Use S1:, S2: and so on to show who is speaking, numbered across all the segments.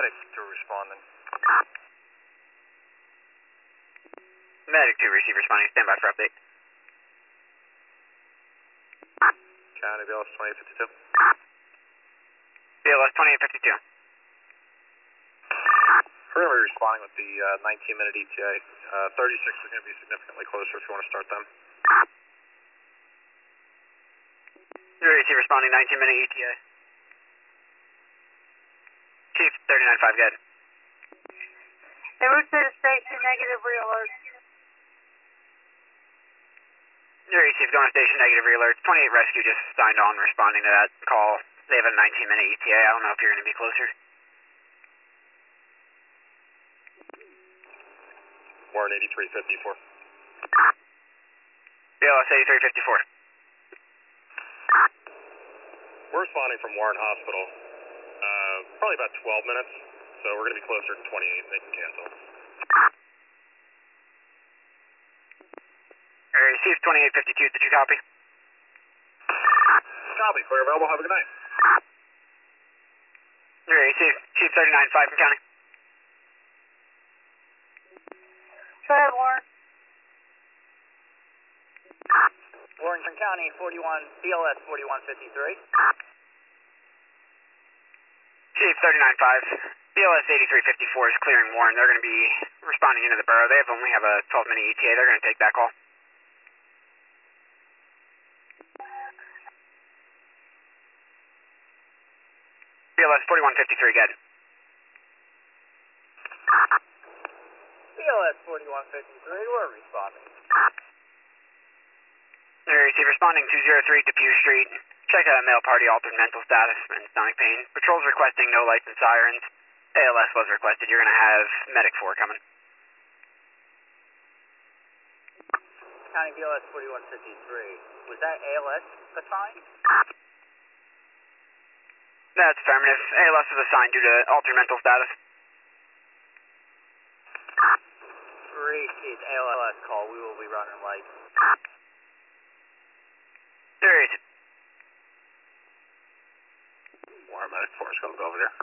S1: Medic 2 responding.
S2: Medic 2 receive responding. Stand by for update.
S1: County BLS 2852.
S2: BLS 2852.
S1: We're going to be responding with the 19-minute ETA. 36 is going to be significantly closer if you want to start them.
S2: Zero receive responding, 19-minute ETA. Chief 39.5, go ahead.
S3: Hey, route to the station, negative re-alert.
S2: Zero receive going to station, negative re-alert. 28 rescue just signed on responding to that call. They have a 19-minute ETA. I don't know if you're going to be closer.
S1: Warren 8354.
S2: BLS 8354.
S1: We're responding from Warren Hospital. Probably about 12 minutes, so we're going to be closer to 28. They can cancel.
S2: Receive 2852. Did you copy?
S1: Copy. Clear available. Have a good night.
S2: Receive Chief 39.5 from County.
S3: Go ahead, Warren.
S4: Warrington County, 41, BLS 4153.
S2: Chief 39.5. BLS 8354 is clearing Warren. They're going to be responding into the borough. They only have a 12-minute ETA. They're going to take that call. BLS 4153, good.
S4: BLS 4153, we're responding.
S2: Receive responding 203 Depew Street. Check male party altered mental status and stomach pain. Patrol's requesting no lights and sirens. ALS was requested. You're going to have Medic 4 coming.
S4: County BLS 4153. Was that ALS assigned?
S2: That's affirmative. ALS was assigned due to altered mental status.
S4: Receive ALS call. We will be running lights.
S2: There is.
S1: Warren Medic 4 is going to go over there.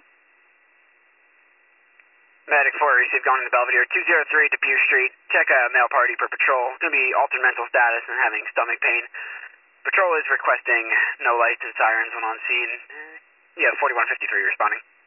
S2: Medic 4 received going into Belvedere. 203 Depew Street. Check male party per patrol. It's going to be altered mental status and having stomach pain. Patrol is requesting no lights and sirens when on scene. Yeah, 4153 responding.